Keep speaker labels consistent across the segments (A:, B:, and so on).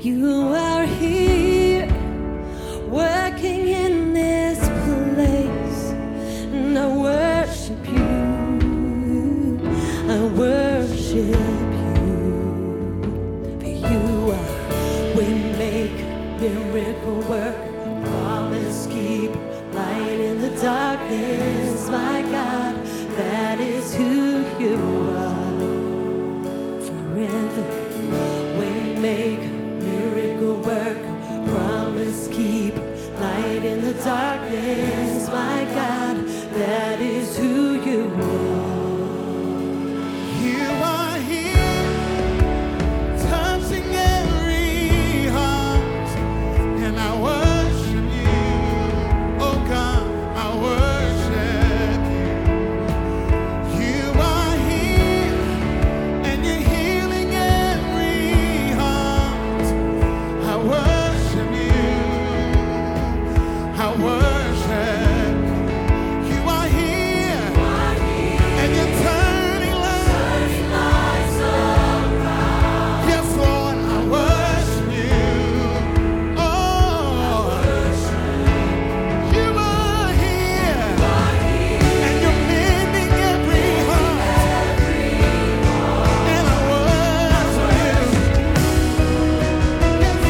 A: You are here, working in this place, and I worship you. I worship you. For you are waymaker, miracle worker, promise keeper, light in the darkness. My God, that is who you are. Forever, waymaker, miracle worker, promise keeper, light in the darkness. My God, that is who you are.
B: You are here, touching every heart, and I worship you. Oh God, I worship you. You are here, and you're healing every heart. I worship you. I worship you. You are here, and you're turning lives around. Yes, Lord, I worship you. Oh, you are here, and you're mending every heart. And I worship you. Yes,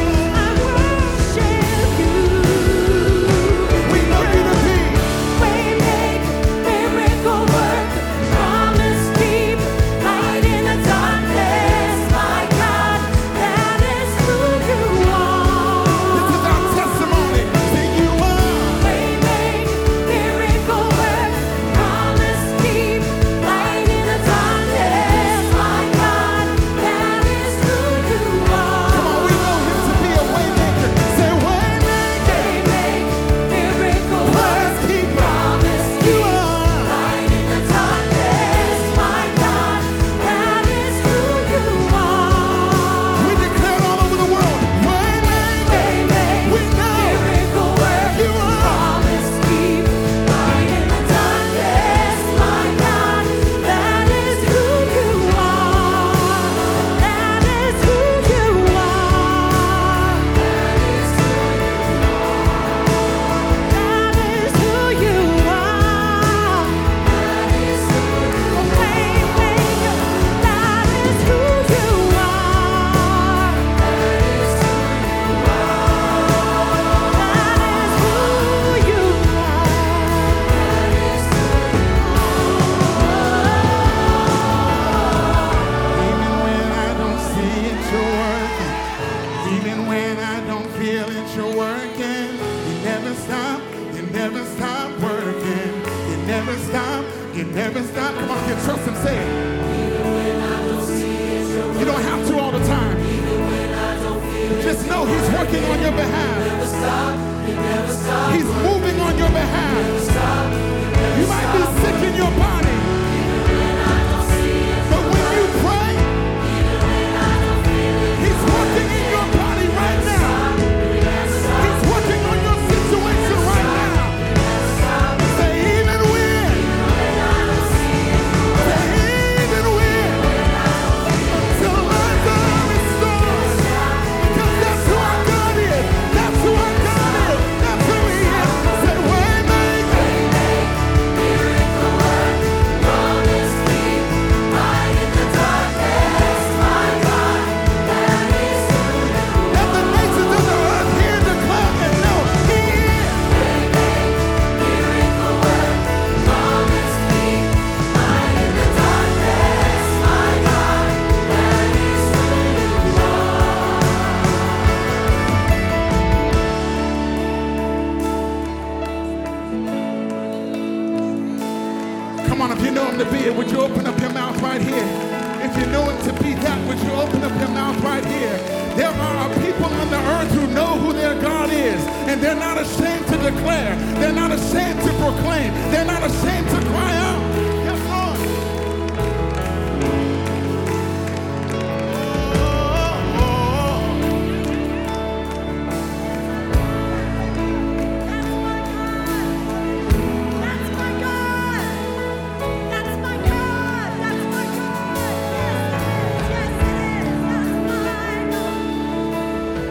B: we know you to be.
A: Waymaker, miracle worker, promise keeper, light in the darkness. My God, that is who you
B: This is
A: are.
B: our testimony that you are.
A: Waymaker, miracle worker, promise keeper, light in the darkness. My God, that is who you are.
B: Come on, we know him to be a waymaker. Say waymaker,
A: Miracle
B: promise keeper.
A: promise
B: You
A: keeper,
B: are.
A: light in the darkness. My God, that is who you are.
B: We declare all over the world, waymaker. We know
A: Miracle worker,
B: you are.
A: promise keeper, light in the darkness. My God, that is who you are. That is who you are. That is who you are. That is who waymaker. That is who you are. That is who you
B: Even when I don't see it, you're working. Even when I don't feel it, you're working. You never stop. You never stop working. You never stop. You never stop. Come on, get trust and say it. You don't have to all the time. Just know he's working on your behalf. He's moving on your behalf. You might be sick in your body, but when you pray, he's working in your body right now. He's working on your situation right now. Say even when. Say even when. Till lives are restored. Because that's who our God is. That's who our God is. That's who he is. Say waymaker.
A: miracle worker, promise keeper, light in the darkness. My God, that is who you are.
B: Let the nations of the earth hear and declare and know he is.
A: Miracle worker, promise keeper, light in the darkness. My God, that is who you
B: Come on, if you know him to be it, would you open up your mouth right here? If you know him to be that, would you open up your mouth right here? There are people on the earth who know who their God is, and they're not ashamed to declare. They're not ashamed to proclaim. They're not ashamed to cry out. Yes, Lord.
A: That's my God. That's my God. That's my God. Yes, it is. Yes, it is. That's my God.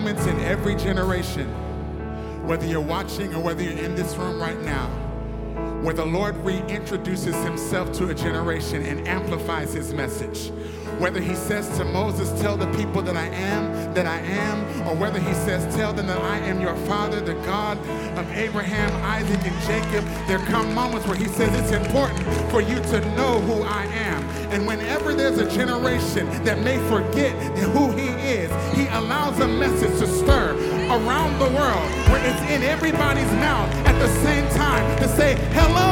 B: moments in every generation, whether you're watching or whether you're in this room right now, where the Lord reintroduces himself to a generation and amplifies his message. Whether he says to Moses, tell the people that I am, or whether he says, tell them that I am your father, the God of Abraham, Isaac, and Jacob, there come moments where he says it's important for you to know who I am. And whenever there's a generation that may forget who he is, he allows a message to stir around the world where it's in everybody's mouth at the same time to say, hello,